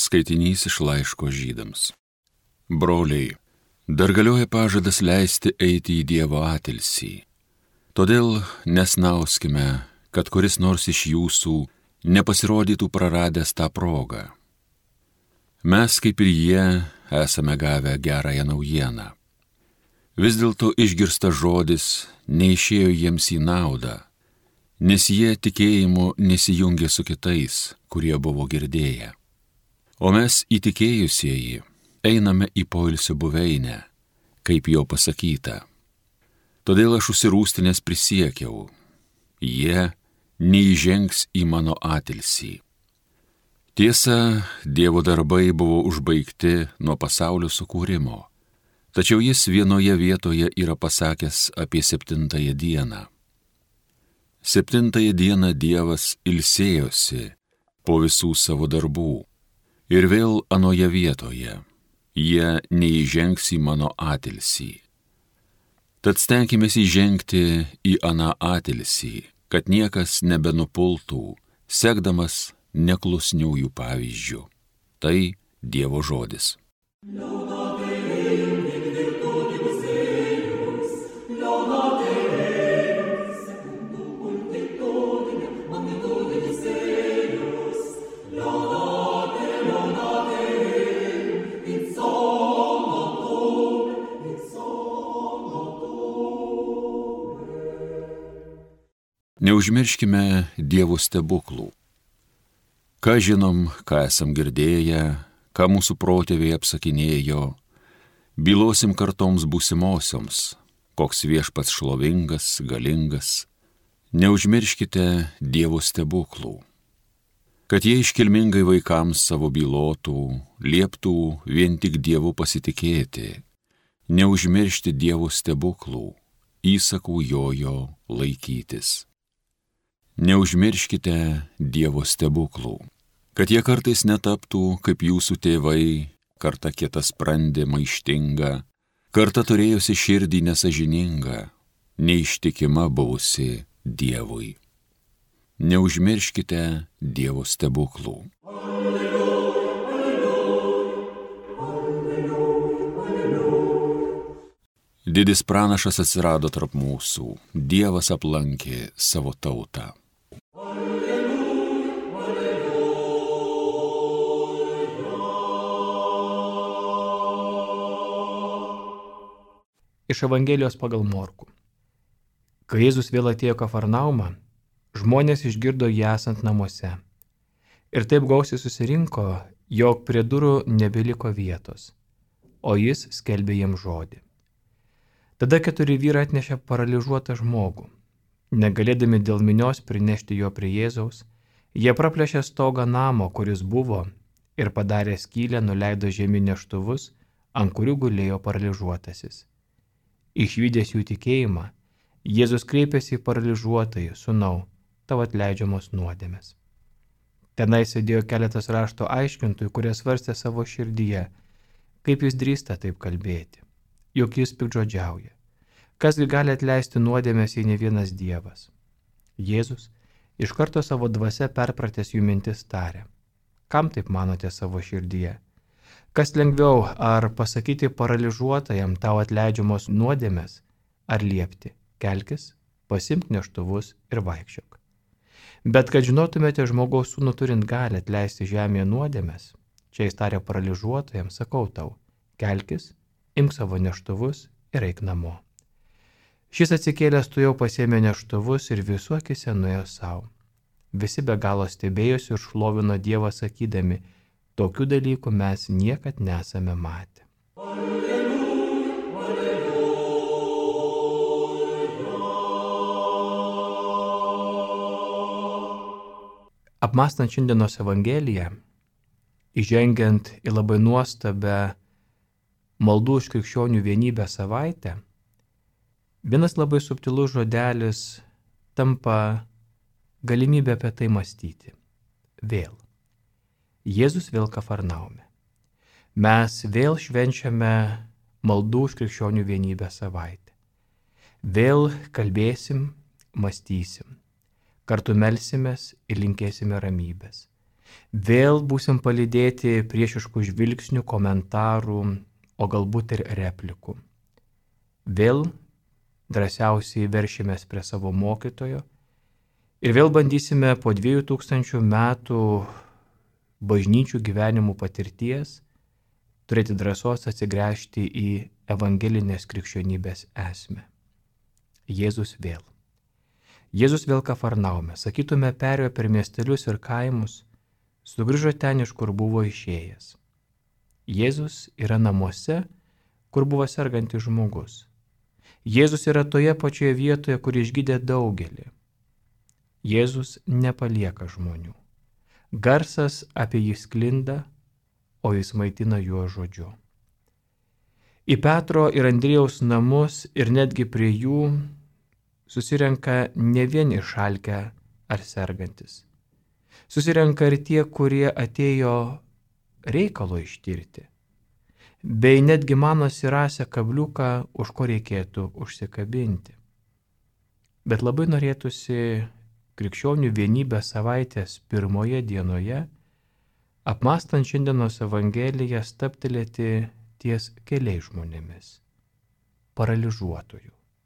Skaitinys iš laiško Žydams. Broliai, dar galioja pažadas leisti eiti į Dievo atilsį. Todėl nesnauskime, kad kuris nors iš jūsų nepasirodytų praradęs tą progą. Mes, kaip ir jie, esame gavę gerąją naujieną. Vis dėlto išgirstas žodis neišėjo jiems į naudą, nes jie tikėjimu nesijungė su kitais, kurie buvo girdėję. O mes įtikėjusieji einame į poilsio buveinę, kaip jau pasakyta. Todėl aš užsirūstinęs prisiekiau, jie neįžengs į mano atilsį. Tiesa, Dievo darbai buvo užbaigti nuo pasaulio sukūrimo, tačiau jis vienoje vietoje yra pasakęs apie 7 dieną. 7 dieną Dievas ilsėjosi po visų savo darbų. Ir vėl anoje vietoje, jie neįžengs į mano atilsį. Tad stenkimės įžengti į aną atilsį, kad niekas nebenupultų, sekdamas neklusniųjų pavyzdžių. Tai Dievo žodis. Neužmirškime Dievo stebuklų. Ką žinom, ką esam girdėję, ką mūsų protėviai apsakinėjo, bylosim kartoms būsimosioms, koks viešpats šlovingas, galingas. Neužmirškite Dievo stebuklų. Kad jie iškilmingai vaikams savo bylotų, lieptų vien tik Dievu pasitikėti, neužmiršti Dievo stebuklų, įsakų jojo laikytis. Neužmirškite Dievo stebuklų, kad jie kartais netaptų kaip jūsų tėvai, kartą kietasprandė maištinga, kartą turėjusi širdį nesažiningą, neištikima buvusi Dievui. Neužmirškite Dievo stebuklų. Didis pranašas atsirado tarp mūsų, Dievas aplankė savo tautą. Iš Evangelijos pagal Morkų. Kai Jėzus vėl atėjo Kafarnaumą, žmonės išgirdo jį esant namuose. Ir taip gausiai susirinko, jog prie durų nebeliko vietos, o jis skelbė jiems žodį. Tada 4 vyrai atnešė paralyžiuotą žmogų. Negalėdami dėl minios prinešti jo prie Jėzaus, jie praplėšė stogą namo, kuris buvo, ir padarė skylę nuleido žemyn neštuvus, ant kurių gulėjo paralyžiuotasis. Išvydęs jų tikėjimą, Jėzus kreipėsi į paralyžiuotąjį: Sūnau, tau atleidžiamos nuodėmės. Tenai sėdėjo keletas rašto aiškintojų, kurie svarstė savo širdyje, kaip jis drįsta taip kalbėti, juk jis piktžodžiauja. Kasgi gali atleisti nuodėmės, jei ne vienas Dievas? Jėzus iš karto savo dvasia perpratęs jų mintis tarė: Kam taip manote savo širdyje? Kas lengviau, ar pasakyti paralyžiuotajam tau atleidžiamos nuodėmės, ar liepti: Kelkis, pasimk neštuvus ir vaikščiok. Bet kad žinotumėte žmogaus sūnų turint gali atleisti žemėje nuodėmės, čia jis tarė paralyžiuotajam: Sakau tau, kelkis, imk savo neštuvus ir eik namo. Šis atsikėlęs tuojau pasėmė neštuvus ir visų akyse nuėjo savo. Visi be galo stebėjosi ir šlovino Dievą sakydami: Tokių dalykų mes niekad nesame matę. Apmąstant šiandienos Evangeliją, įžengiant į labai nuostabę maldų už krikščionių vienybę savaitę, vienas labai subtilus žodelis tampa galimybė apie tai mąstyti. Vėl. Jėzus vėl Kafarnaume. Mes vėl švenčiame maldų už krikščionių vienybę savaitę. Vėl kalbėsim, mąstysim. Kartu melsimės ir linkėsime ramybės. Vėl būsim palydėti priešiškų žvilgsnių, komentarų, o galbūt ir replikų. Vėl drąsiausiai veršimės prie savo mokytojo ir vėl bandysime po 2000 metų bažnyčių gyvenimų patirties turėti drąsos atsigręžti į evangelinės krikščionybės esmę. Jėzus vėl. Jėzus vėl Kafarnaume, sakytume, perėjo per miestelius ir kaimus, sugrįžo ten, iš kur buvo išėjęs. Jėzus yra namuose, kur buvo sergantis žmogus. Jėzus yra toje pačioje vietoje, kur išgydė daugelį. Jėzus nepalieka žmonių. Garsas apie jį sklinda, o jis maitina juo žodžiu. Į Petro ir Andriejaus namus ir netgi prie jų susirenka ne vien išalkę ar sergantis. Susirenka ir tie, kurie atėjo reikalo ištirti, bei netgi manosi rasę kabliuką, už ko reikėtų užsikabinti. Bet labai norėtųsi krikščionių vienybę savaitės pirmoje dienoje, apmąstant šiandienos Evangeliją, stabtelėti ties keliais žmonėmis - paralyžiuotojų.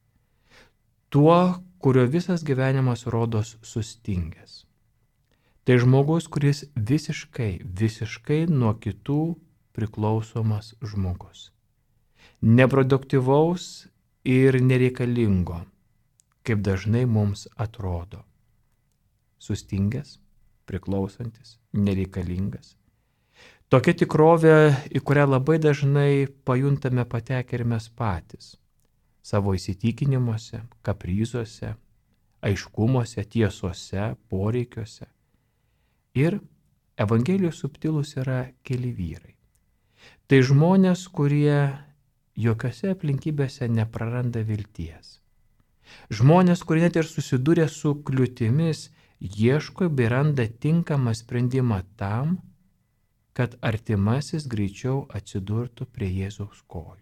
Tuo, kurio visas gyvenimas rodos sustingęs. Tai žmogus, kuris visiškai nuo kitų priklausomas žmogus. Neproduktyvaus ir nereikalingo, kaip dažnai mums atrodo. Sustingęs, priklausantis, nereikalingas. Tokia tikrovė, į kurią labai dažnai pajuntame patekę ir mes patys. Savo įsitikinimuose, kaprizuose, aiškumuose, tiesose, poreikiuose. Ir Evangelijos subtilūs yra keli vyrai. Tai žmonės, kurie jokiose aplinkybėse nepraranda vilties. Žmonės, kurie net ir susidūrė su kliūtimis, ieško bei randa tinkamą sprendimą tam, kad artimasis greičiau atsidurtų prie Jėzaus kojų.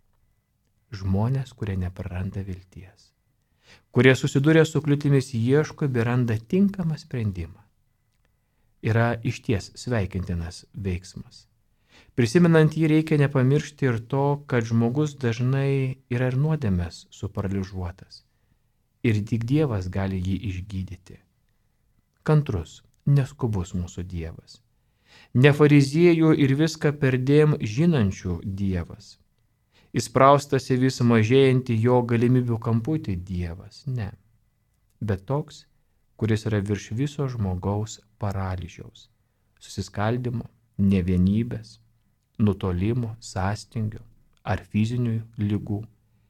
Žmonės, kurie nepraranda vilties. Kurie susidūrė su kliūtimis, ieško bei randa tinkamą sprendimą. Yra išties sveikintinas veiksmas. Prisimenant jį reikia nepamiršti ir to, kad žmogus dažnai yra ir nuodėmės suparalyžiuotas. Ir tik Dievas gali jį išgydyti. Kantrus, neskubus mūsų Dievas. Ne fariziejų ir viską perdėm žinančių Dievas. Įspraustas į vis mažėjantį jo galimybių kamputį Dievas. Ne. Bet toks, kuris yra virš viso žmogaus paralyžiaus, susiskaldimo, nevienybės, nutolimo, sąstingio ar fizinių ligų.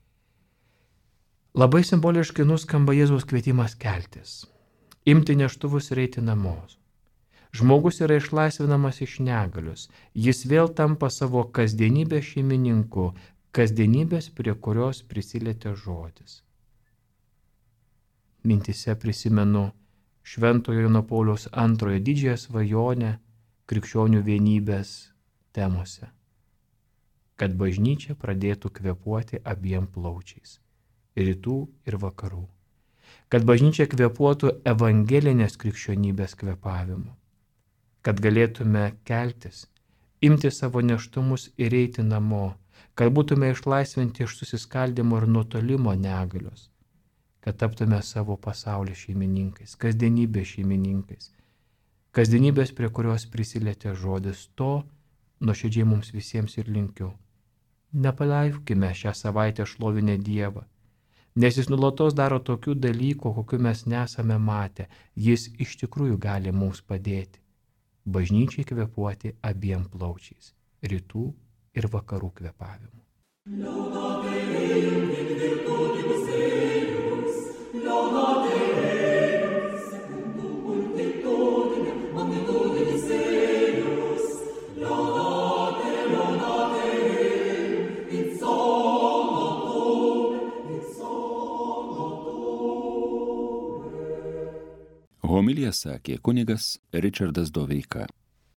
Labai simboliškai nuskamba Jėzaus kvietimas keltis, imti neštuvus ir eiti namo. Žmogus yra išlaisvinamas iš negalios, jis vėl tampa savo kasdienybės šeimininku, kasdienybės, prie kurios prisilietė žodis. Mintise prisimenu Šventojo Jono Pauliaus II didžiąją svajonę krikščionių vienybės temose, kad bažnyčia pradėtų kvėpuoti abiem plaučiais - rytų ir vakarų, kad bažnyčia kvėpuotų evangelinės krikščionybės kvėpavimu, kad galėtume keltis, imti savo neštumus ir eiti namo, kad būtume išlaisvinti iš susiskaldimo ir nutolimo negalios, kad taptume savo pasaulio šeimininkais, kasdienybės šeimininkais, kasdienybės, prie kurios prisilietė žodis. To nuoširdžiai mums visiems ir linkiu. Nepaliaukime šią savaitę šlovinę Dievą, nes jis nuolatos daro tokių dalykų, kokių mes nesame matę. Jis iš tikrųjų gali mums padėti. Bažnyčiai kvėpuoti abiem plaučiais - rytų ir vakarų kvėpavimu. Homiliją sakė kunigas Ričardas Doveika.